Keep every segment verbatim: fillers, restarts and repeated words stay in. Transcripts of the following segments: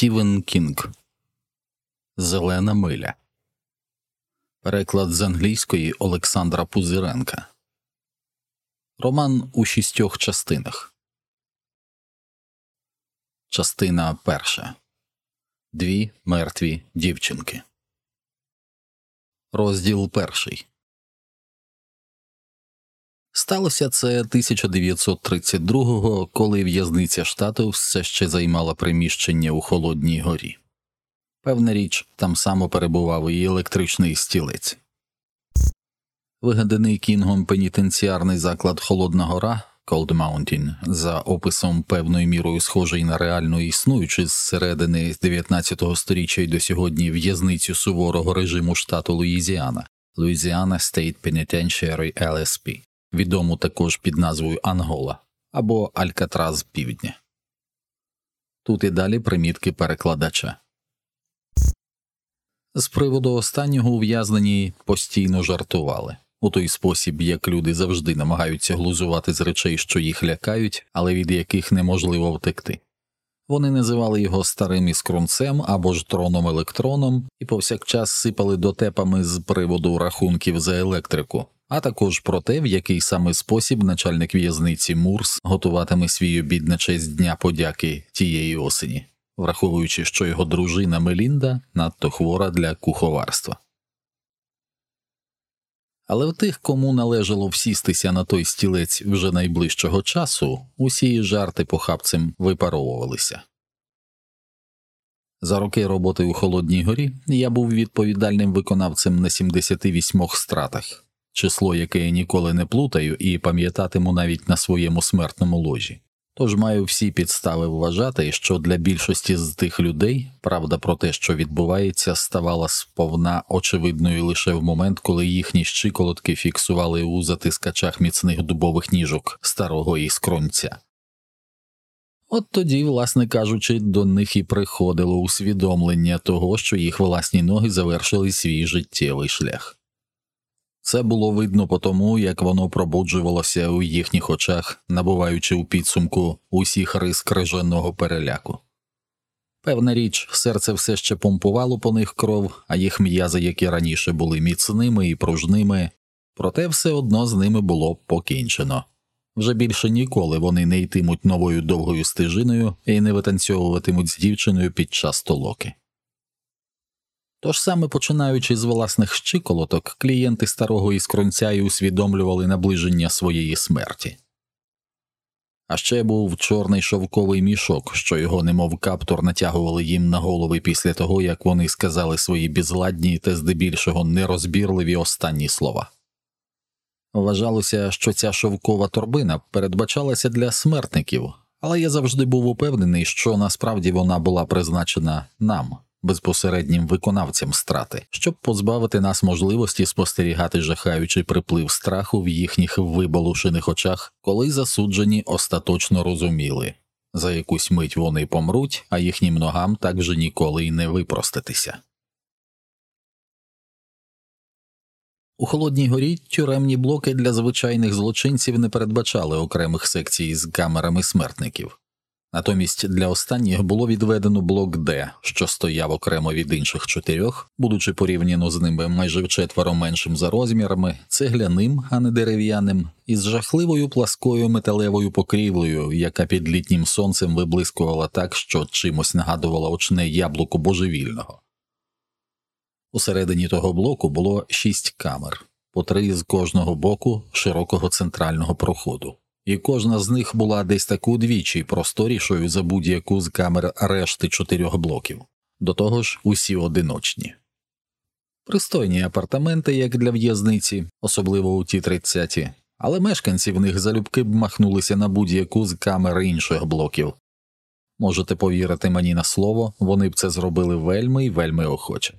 Стівен Кінг. Зелена миля. Переклад з англійської Олександра Пузиренка. Роман у шістьох частинах. Частина перша. Дві мертві дівчинки. Розділ перший. Сталося це тисяча дев'ятсот тридцять другого, коли в'язниця штату все ще займала приміщення у Холодній горі. Певна річ, там само перебував і електричний стілець. Вигаданий Кінгом пенітенціарний заклад Холодна гора, Cold Mountain, за описом певною мірою схожий на реально існуючи з середини дев'ятнадцятого сторіччя й до сьогодні в'язницю суворого режиму штату Луїзіана, Louisiana State Penitentiary ел ес пі, відому також під назвою Ангола, або Алькатраз Півдня. Тут і далі примітки перекладача. З приводу останнього ув'язнені постійно жартували. У той спосіб, як люди завжди намагаються глузувати з речей, що їх лякають, але від яких неможливо втекти. Вони називали його старим іскрунцем або ж троном-електроном і повсякчас сипали дотепами з приводу рахунків за електрику, а також про те, в який саме спосіб начальник в'язниці Мурс готуватиме свій обід на честь Дня подяки тієї осені, враховуючи, що його дружина Мелінда надто хвора для куховарства. Але в тих, кому належало всістися на той стілець вже найближчого часу, усі жарти похабцем випаровувалися. За роки роботи у Холодній горі я був відповідальним виконавцем на сімдесяти восьмох стратах, число яке я ніколи не плутаю і пам'ятатиму навіть на своєму смертному ложі. Тож маю всі підстави вважати, що для більшості з тих людей правда про те, що відбувається, ставала сповна очевидною лише в момент, коли їхні щиколотки фіксували у затискачах міцних дубових ніжок старого іскронця. От тоді, власне кажучи, до них і приходило усвідомлення того, що їх власні ноги завершили свій життєвий шлях. Це було видно по тому, як воно пробуджувалося у їхніх очах, набуваючи у підсумку усіх рис крижаного переляку. Певна річ, серце все ще помпувало по них кров, а їх м'язи, які раніше були міцними і пружними, проте все одно з ними було покінчено. Вже більше ніколи вони не йтимуть новою довгою стежиною і не витанцьовуватимуть з дівчиною під час толоки. Тож саме починаючи з власних щиколоток, клієнти старого іскронця й усвідомлювали наближення своєї смерті. А ще був чорний шовковий мішок, що його немов каптур натягували їм на голови після того, як вони сказали свої безладні та здебільшого нерозбірливі останні слова. Вважалося, що ця шовкова торбина передбачалася для смертників, але я завжди був упевнений, що насправді вона була призначена нам, безпосереднім виконавцям страти, щоб позбавити нас можливості спостерігати жахаючий приплив страху в їхніх вибалушених очах, коли засуджені остаточно розуміли, за якусь мить вони помруть, а їхнім ногам так вже ніколи й не випроститися. У Холодній горі тюремні блоки для звичайних злочинців не передбачали окремих секцій з камерами смертників. Натомість для останніх було відведено блок Д, що стояв окремо від інших чотирьох, будучи порівняно з ними майже вчетверо меншим за розмірами, цегляним, а не дерев'яним, із жахливою пласкою металевою покрівлею, яка під літнім сонцем виблискувала так, що чимось нагадувала очне яблуко божевільного. Усередині того блоку було шість камер, по три з кожного боку широкого центрального проходу. І кожна з них була десь таку удвічі просторішою за будь-яку з камер решти чотирьох блоків. До того ж, усі одиночні. Пристойні апартаменти, як для в'язниці, особливо у ті тридцяті, але мешканці в них залюбки б махнулися на будь-яку з камер інших блоків. Можете повірити мені на слово, вони б це зробили вельми й вельми охоче.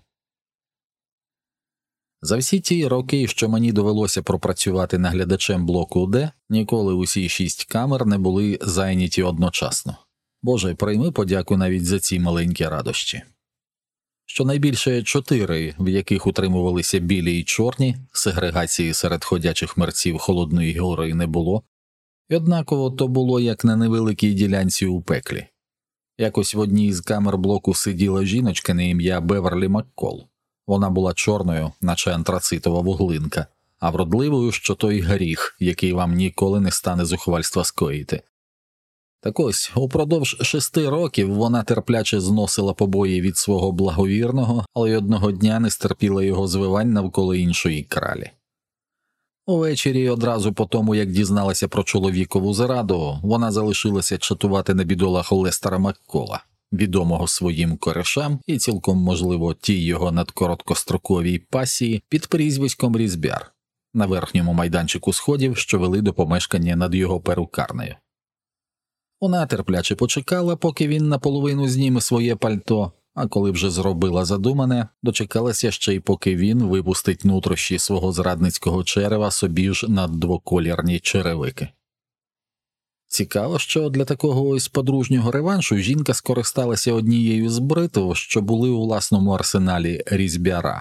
За всі ті роки, що мені довелося пропрацювати наглядачем блоку Д, ніколи усі шість камер не були зайняті одночасно. Боже, прийми подяку навіть за ці маленькі радощі. Щонайбільше чотири, в яких утримувалися білі і чорні, сегрегації серед ходячих мерців Холодної гори не було, і однаково то було як на невеликій ділянці у пеклі. Якось в одній з камер блоку сиділа жіночка на ім'я Беверлі Маккол. Вона була чорною, наче антрацитова вуглинка, а вродливою, що той гріх, який вам ніколи не стане зухвальства скоїти. Так ось, упродовж шести років вона терпляче зносила побої від свого благовірного, але й одного дня не стерпіла його звивань навколо іншої кралі. Увечері, одразу по тому, як дізналася про чоловікову зраду, вона залишилася чатувати на бідолах Лестера Маккола, відомого своїм коришам і цілком можливо тій його надкороткостроковій пасії під прізвиськом Різбяр, на верхньому майданчику сходів, що вели до помешкання над його перукарнею. Вона терпляче почекала, поки він наполовину зніме своє пальто, а коли вже зробила задумане, дочекалася ще й поки він випустить нутрощі свого зрадницького черева собі ж на двоколірні черевики. Цікаво, що для такого ось подружнього реваншу жінка скористалася однією з бритв, що були у власному арсеналі Різбяра.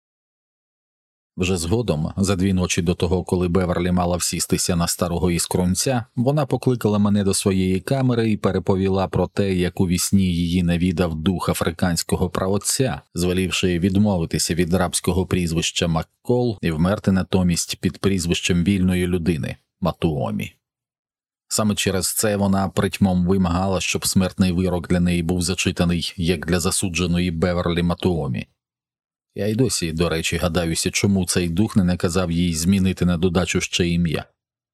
Вже згодом, за дві ночі до того, коли Беверлі мала всістися на старого іскрунця, вона покликала мене до своєї камери і переповіла про те, як у вісні її навідав дух африканського праотця, звелівши відмовитися від рабського прізвища Маккол і вмерти натомість під прізвищем вільної людини – Матуомі. Саме через це вона притьмом вимагала, щоб смертний вирок для неї був зачитаний, як для засудженої Беверлі Матуомі. Я й досі, до речі, гадаюся, чому цей дух не наказав їй змінити на додачу ще ім'я.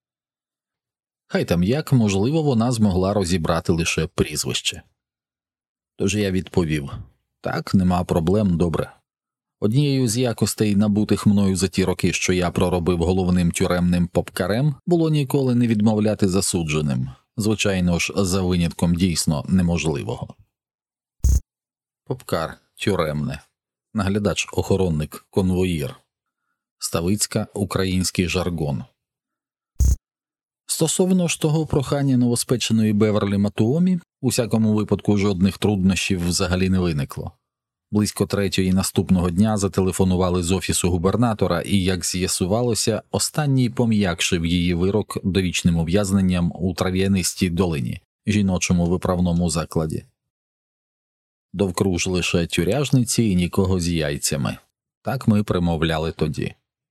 Хай там як, можливо, вона змогла розібрати лише прізвище. Тож я відповів: так, нема проблем, добре. Однією з якостей, набутих мною за ті роки, що я проробив головним тюремним попкарем, було ніколи не відмовляти засудженим, звичайно ж, за винятком дійсно неможливого. Попкар, тюремне. Наглядач, охоронник, конвоїр. Ставицька, український жаргон. Стосовно ж того прохання новоспеченої Беверлі Матуомі, у всякому випадку жодних труднощів взагалі не виникло. Близько третьої наступного дня зателефонували з офісу губернатора і, як з'ясувалося, останній пом'якшив її вирок довічним ув'язненням у Трав'янистій долині, жіночому виправному закладі. Довкруж лише тюряжниці і нікого з яйцями. Так ми примовляли тоді.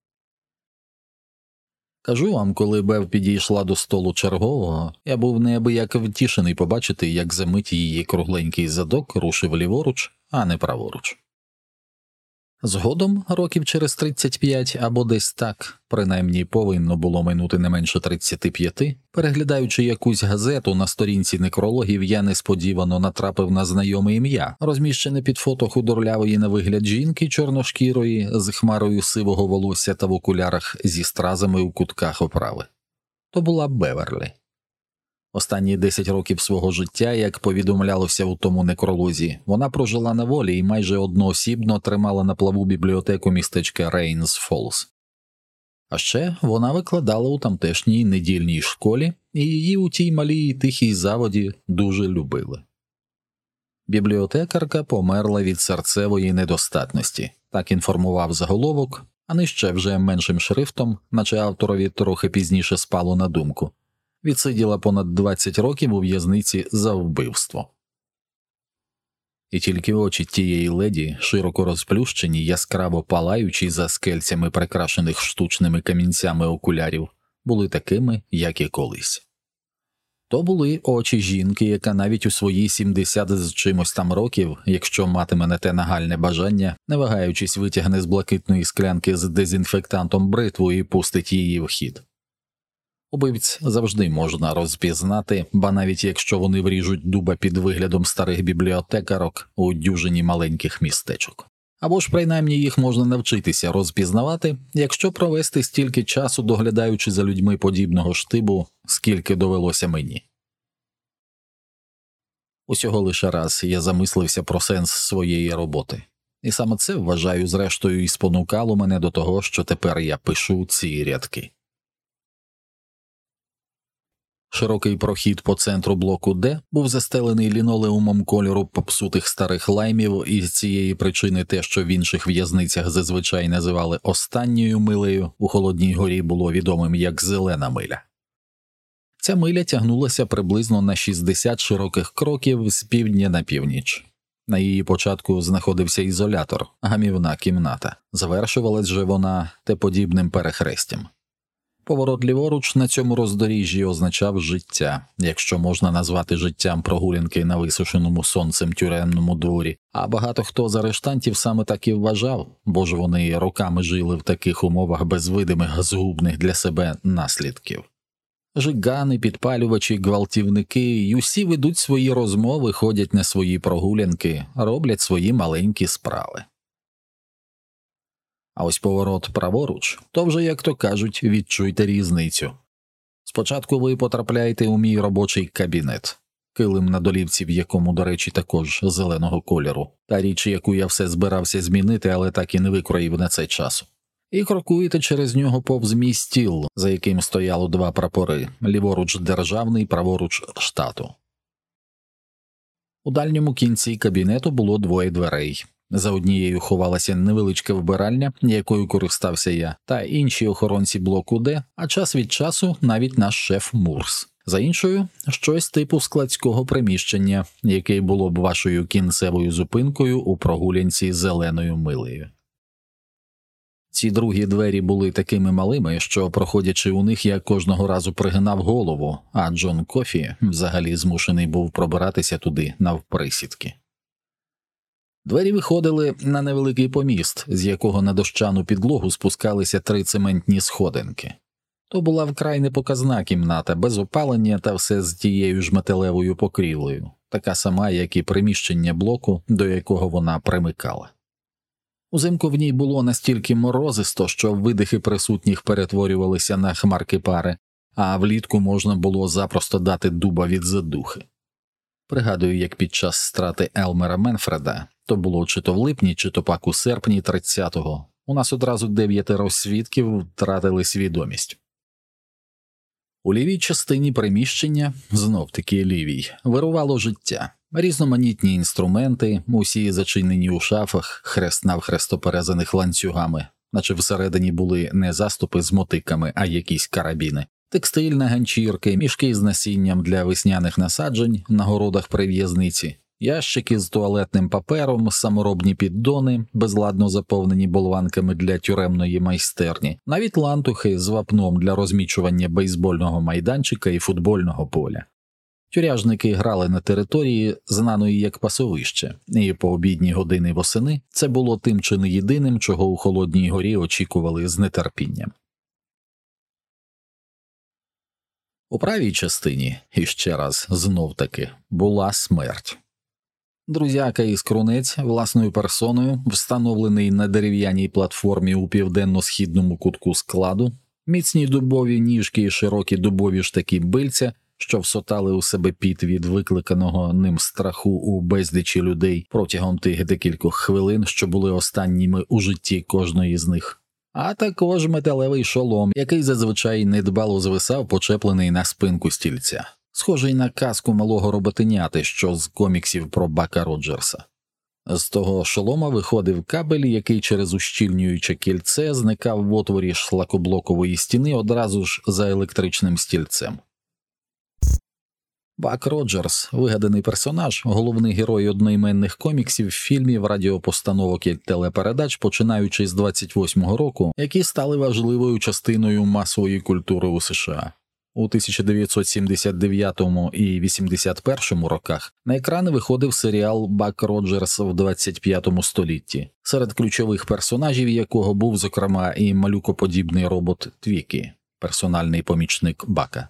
Кажу вам, коли Бев підійшла до столу чергового, я був неабияк втішений побачити, як за мить її кругленький задок рушив ліворуч, а не праворуч. Згодом, років через тридцять п'ять або десь так, принаймні повинно було минути не менше тридцяти п'яти, переглядаючи якусь газету на сторінці некрологів, я несподівано натрапив на знайоме ім'я, розміщене під фото худорлявої на вигляд жінки чорношкірої, з хмарою сивого волосся та в окулярах зі стразами у кутках оправи. То була Беверлі. Останні десять років свого життя, як повідомлялося у тому некролозі, вона прожила на волі і майже одноосібно тримала на плаву бібліотеку містечка Рейнс-Фоллс. А ще вона викладала у тамтешній недільній школі, і її у тій малій тихій заводі дуже любили. Бібліотекарка померла від серцевої недостатності, так інформував заголовок, а нижче вже меншим шрифтом, наче авторові трохи пізніше спало на думку. Відсиділа понад двадцять років у в'язниці за вбивство. І тільки очі тієї леді, широко розплющені, яскраво палаючі за скельцями прикрашених штучними камінцями окулярів, були такими, як і колись. То були очі жінки, яка навіть у свої сімдесят з чимось там років, якщо матиме на те нагальне бажання, не вагаючись витягне з блакитної склянки з дезінфектантом бритву і пустить її в хід. Убивць завжди можна розпізнати, ба навіть якщо вони вріжуть дуба під виглядом старих бібліотекарок у дюжині маленьких містечок. Або ж принаймні їх можна навчитися розпізнавати, якщо провести стільки часу, доглядаючи за людьми подібного штибу, скільки довелося мені. Усього лише раз я замислився про сенс своєї роботи. І саме це, вважаю, зрештою і спонукало мене до того, що тепер я пишу ці рядки. Широкий прохід по центру блоку Д був застелений лінолеумом кольору попсутих старих лаймів, і з цієї причини те, що в інших в'язницях зазвичай називали «останньою милею», у Холодній Горі було відомим як «зелена миля». Ця миля тягнулася приблизно на шістдесят широких кроків з півдня на північ. На її початку знаходився ізолятор, гамівна кімната. Завершувалась же вона Т-подібним перехрестям. Поворот ліворуч на цьому роздоріжжі означав життя, якщо можна назвати життям прогулянки на висушеному сонцем тюремному дворі, а багато хто з арештантів саме так і вважав, бо ж вони роками жили в таких умовах без видимих згубних для себе наслідків. Жигани, підпалювачі, гвалтівники й усі ведуть свої розмови, ходять на свої прогулянки, роблять свої маленькі справи. А ось поворот праворуч, то вже, як то кажуть, відчуйте різницю. Спочатку ви потрапляєте у мій робочий кабінет, килим на долівці, в якому, до речі, також зеленого кольору, та річ, яку я все збирався змінити, але так і не викроїв на це часу. І крокуєте через нього повз мій стіл, за яким стояло два прапори – ліворуч державний, праворуч штату. У дальньому кінці кабінету було двоє дверей. За однією ховалася невеличка вбиральня, якою користався я, та інші охоронці блоку Д, а час від часу навіть наш шеф Мурс. За іншою – щось типу складського приміщення, яке було б вашою кінцевою зупинкою у прогулянці зеленою милею. Ці другі двері були такими малими, що, проходячи у них, я кожного разу пригинав голову, а Джон Кофі взагалі змушений був пробиратися туди навприсідки. Двері виходили на невеликий поміст, з якого на дощану підлогу спускалися три цементні сходинки. То була вкрай непоказна кімната, без опалення та все з тією ж металевою покрівлею, така сама, як і приміщення блоку, до якого вона примикала. Узимку в ній було настільки морозисто, що видихи присутніх перетворювалися на хмарки пари, а влітку можна було запросто дати дуба від задухи. Пригадую, як під час страти Елмера Менфреда, то було чи то в липні, чи то пак у серпні тридцятого, у нас одразу дев'ятеро свідків втратили свідомість. У лівій частині приміщення, знов-таки лівій, вирувало життя. Різноманітні інструменти, усі зачинені у шафах, хрест навхрест перезаних ланцюгами, наче всередині були не заступи з мотиками, а якісь карабіни, текстильна ганчірки, мішки з насінням для весняних насаджень на городах при в'язниці, ящики з туалетним папером, саморобні піддони, безладно заповнені болванками для тюремної майстерні, навіть лантухи з вапном для розмічування бейсбольного майданчика і футбольного поля. Тюряжники грали на території, знаної як пасовище, і по обідні години восени це було тим чи не єдиним, чого у Холодній горі очікували з нетерпінням. У правій частині, і ще раз, знов-таки, була смерть. Друзяка із Крунець власною персоною, встановлений на дерев'яній платформі у південно-східному кутку складу, міцні дубові ніжки і широкі дубові штаки бильця, що всотали у себе піт від викликаного ним страху у безлічі людей протягом тих декількох хвилин, що були останніми у житті кожної з них. А також металевий шолом, який зазвичай недбало звисав, почеплений на спинку стільця, схожий на каску малого роботеняти, що з коміксів про Бака Роджерса. З того шолома виходив кабель, який через ущільнююче кільце зникав в отворі шлакоблокової стіни одразу ж за електричним стільцем. Бак Роджерс – вигаданий персонаж, головний герой одноіменних коміксів, фільмів, радіопостановок і телепередач, починаючи з двадцять восьмого року, які стали важливою частиною масової культури у США. У тисяча дев'ятсот сімдесят дев'ятому і вісімдесят першому роках на екрани виходив серіал «Бак Роджерс в двадцять п'ятому столітті», серед ключових персонажів якого був, зокрема, і малюкоподібний робот Твікі, персональний помічник Бака.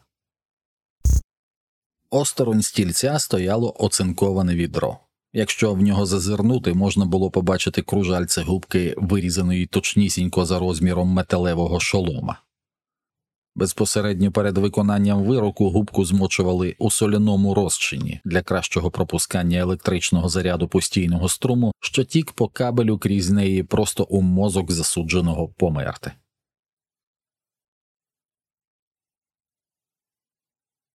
Осторонь стільця стояло оцинковане відро. Якщо в нього зазирнути, можна було побачити кружальце губки, вирізаної точнісінько за розміром металевого шолома. Безпосередньо перед виконанням вироку губку змочували у соляному розчині для кращого пропускання електричного заряду постійного струму, що тік по кабелю крізь неї просто у мозок засудженого померти.